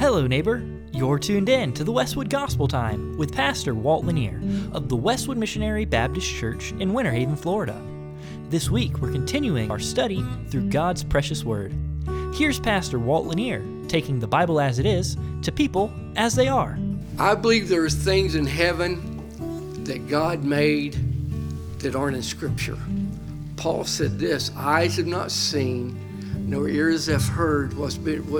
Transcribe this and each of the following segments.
Hello, neighbor. You're tuned in to the Westwood Gospel Time with Pastor Walt Lanier of the Westwood Missionary Baptist Church in Winter Haven, Florida. This week, we're continuing our study through God's precious Word. Here's Pastor Walt Lanier taking the Bible as it is to people as they are. I believe there's things in heaven that God made that aren't in Scripture. Paul said this, eyes have not seen, nor ears have heard what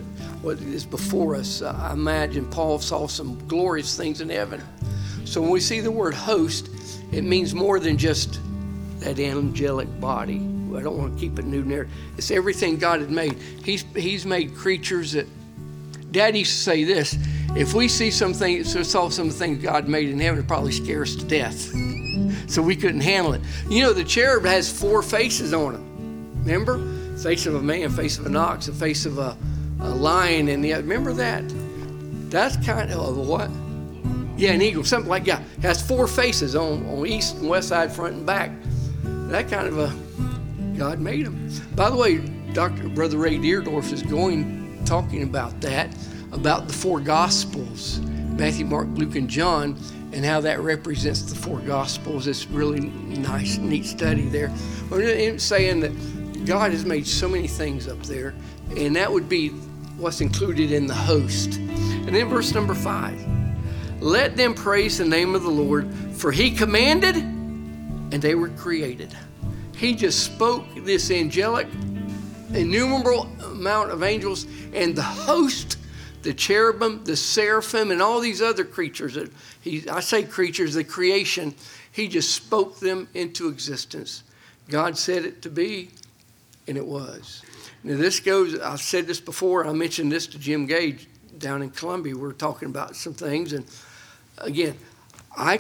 is before us. I imagine Paul saw some glorious things in heaven. So when we see the word host, it means more than just that angelic body. I don't want to keep it new there. It's everything God had made. He's made creatures that, Dad used to say this, if we saw some things God made in heaven, it'd probably scare us to death. So we couldn't handle it. You know, the cherub has 4 faces on him. Remember? Face of a man, face of an ox, the face of a lion, and remember that? That's kind of a what? Yeah, an eagle, something like that. It has 4 faces on east and west side, front and back. That kind of God made them. By the way, Brother Ray Deerdorf is talking about that, about the 4 Gospels, Matthew, Mark, Luke, and John, and how that represents the 4 Gospels. It's really nice, neat study there. We're saying that God has made so many things up there, and that would be what's included in the host. And then verse number 5, let them praise the name of the Lord, for he commanded, and they were created. He just spoke this angelic, innumerable amount of angels, and the host, the cherubim, the seraphim, and all these other creatures. I say creatures, the creation, he just spoke them into existence. God said it to be, and it was. Now this goes, I've said this before, I mentioned this to Jim Gage down in Columbia. We were talking about some things, and again, I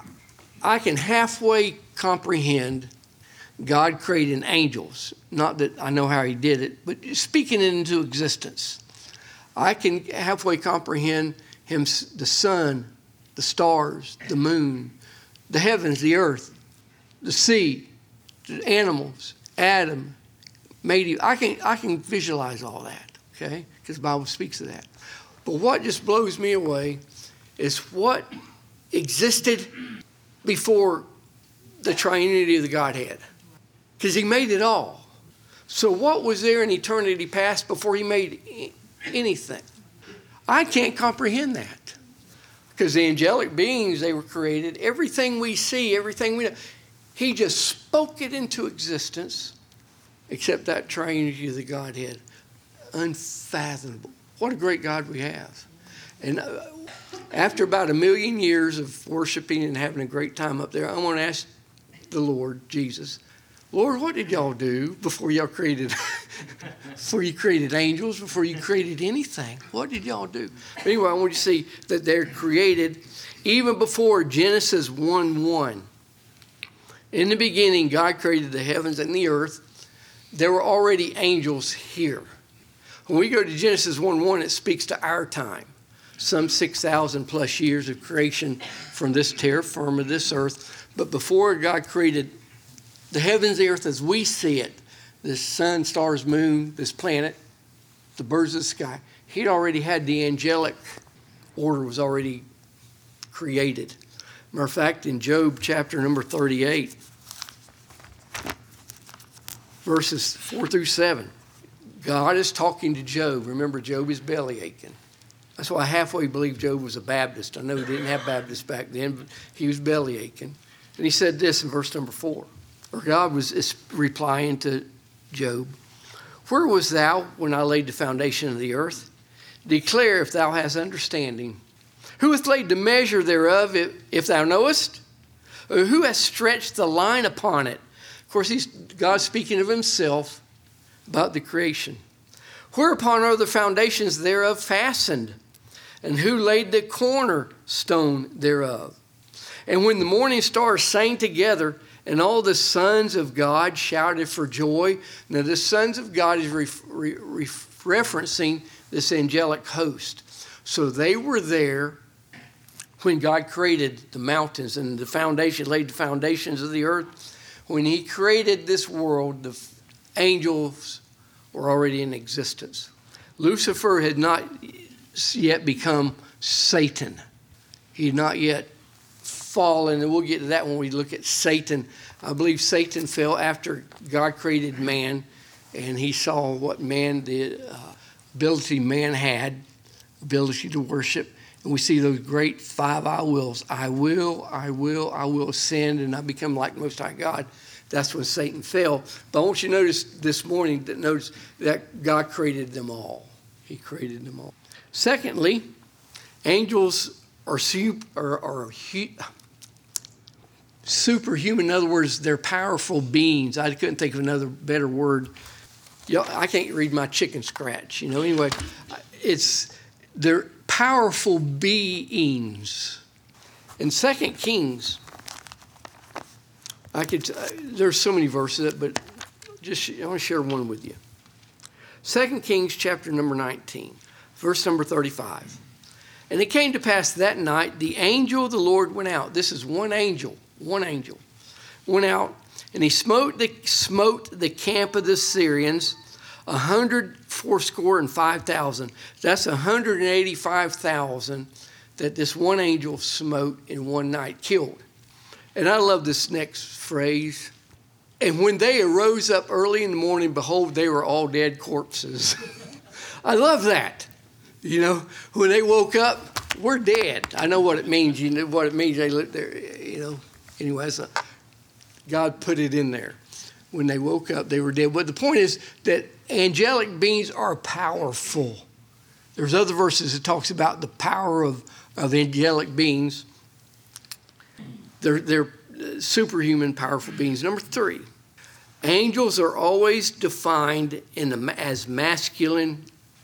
can halfway comprehend God creating angels. Not that I know how he did it, but speaking it into existence. I can halfway comprehend him, the sun, the stars, the moon, the heavens, the earth, the sea, the animals, Adam, made you. I can visualize all that, okay? Because the Bible speaks of that. But what just blows me away is what existed before the triunity of the Godhead. Because he made it all. So what was there in eternity past before he made anything? I can't comprehend that. Because the angelic beings, they were created. Everything we see, everything we know, he just spoke it into existence. Except that triunity of the Godhead. Unfathomable. What a great God we have. And after about 1 million years of worshiping and having a great time up there, I want to ask the Lord, Jesus, Lord, what did y'all do before y'all created, before you created angels, before you created anything? What did y'all do? But anyway, I want you to see that they're created even before Genesis 1:1. In the beginning, God created the heavens and the earth. There were already angels here. When we go to Genesis 1:1, it speaks to our time. Some 6,000 plus years of creation from this terra firma, this earth. But before God created the heavens, the earth as we see it, this sun, stars, moon, this planet, the birds of the sky, he'd already had the angelic order was already created. Matter of fact, in Job chapter number 38, verses 4 through 7, God is talking to Job. Remember, Job is belly aching. That's why I halfway believe Job was a Baptist. I know he didn't have Baptists back then, but he was belly aching. And he said this in verse number 4. Or God was replying to Job, where was thou when I laid the foundation of the earth? Declare if thou hast understanding. Who hath laid the measure thereof, if thou knowest? Or who hath stretched the line upon it? Of course, God's speaking of himself about the creation. Whereupon are the foundations thereof fastened? And who laid the cornerstone thereof? And when the morning stars sang together, and all the sons of God shouted for joy. Now, the sons of God is referencing this angelic host. So they were there when God created the mountains and laid the foundations of the earth. When he created this world, the angels were already in existence. Lucifer had not yet become Satan. He had not yet fallen, and we'll get to that when we look at Satan. I believe Satan fell after God created man, and he saw what man, the ability man had, ability to worship. And we see those great 5 I wills. I will sin, and I become like Most High God. That's when Satan fell. But I want you to notice this morning that God created them all. He created them all. Secondly, angels are superhuman. In other words, they're powerful beings. I couldn't think of another better word. I can't read my chicken scratch. Anyway, they're powerful beings. In 2 Kings, there's so many verses, but I want to share one with you. 2 Kings chapter number 19, verse number 35. And it came to pass that night, the angel of the Lord went out. This is one angel went out, and he smote the camp of the Syrians, 185,000. That's 185,000 that this one angel smote in one night, killed. And I love this next phrase. And when they arose up early in the morning, behold, they were all dead corpses. I love that. When they woke up, we're dead. I know what it means. You know what it means. They look there, Anyways, God put it in there. When they woke up, they were dead. But the point is that angelic beings are powerful. There's other verses that talks about the power of angelic beings. They're superhuman, powerful beings. Number 3, angels are always defined as masculine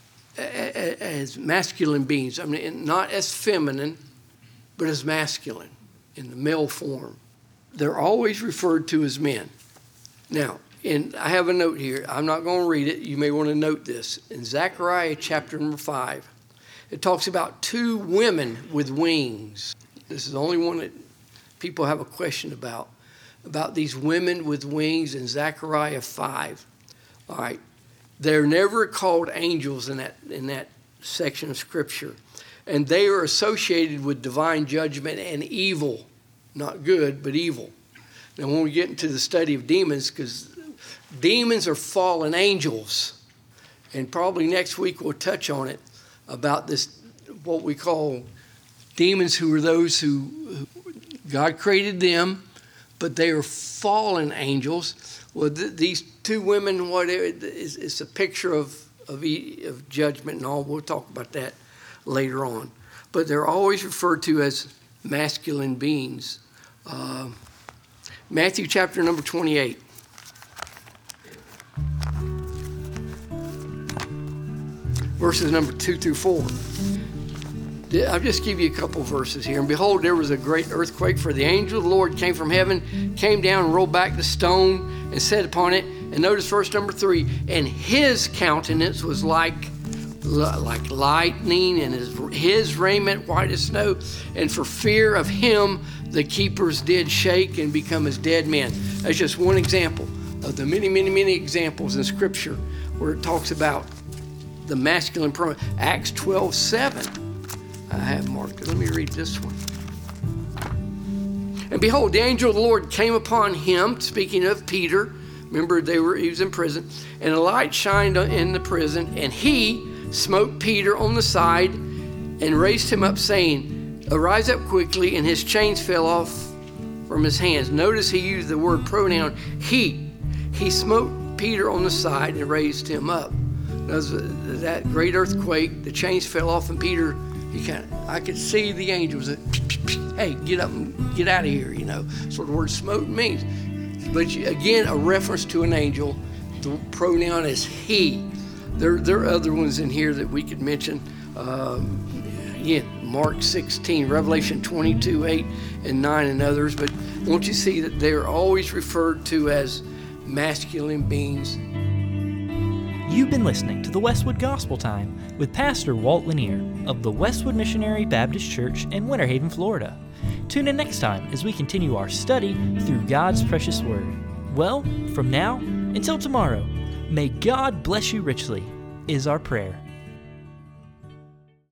beings. I mean, not as feminine, but as masculine in the male form. They're always referred to as men. Now, I have a note here. I'm not going to read it. You may want to note this. In Zechariah chapter number 5, it talks about 2 women with wings. This is the only one that people have a question about these women with wings in Zechariah 5. All right. They're never called angels in that section of Scripture. And they are associated with divine judgment and evil. Not good, but evil. Now, when we get into the study of demons, because demons are fallen angels. And probably next week we'll touch on it, about this, what we call demons, who are those who God created them, but they are fallen angels. Well, these 2 women, it's a picture of judgment and all. We'll talk about that later on. But they're always referred to as masculine beings. Matthew chapter number 28. Verses number 2 through 4. I'll just give you a couple verses here. And behold, there was a great earthquake, for the angel of the Lord came from heaven, came down and rolled back the stone and sat upon it. And notice verse number 3. And his countenance was like lightning, and his raiment white as snow. And for fear of him, the keepers did shake and become as dead men. That's just one example of the many, many, many examples in Scripture where it talks about the masculine pronoun. Acts 12:7. I have marked it. Let me read this one. And behold, the angel of the Lord came upon him, speaking of Peter. Remember, he was in prison. And a light shined in the prison, and he smote Peter on the side and raised him up, saying, Arise up quickly, and his chains fell off from his hands. Notice he used the word pronoun, he. He smote Peter on the side and raised him up. That great earthquake, the chains fell off, and Peter, I could see the angels that, hey, get up and get out of here, That's what the word smote means. But again, a reference to an angel. The pronoun is he. There are other ones in here that we could mention. Again, Mark 16, Revelation 22, 8 and 9 and others. But won't you see that they're always referred to as masculine beings? You've been listening to the Westwood Gospel Time with Pastor Walt Lanier of the Westwood Missionary Baptist Church in Winter Haven, Florida. Tune in next time as we continue our study through God's precious Word. Well, from now until tomorrow, may God bless you richly, is our prayer.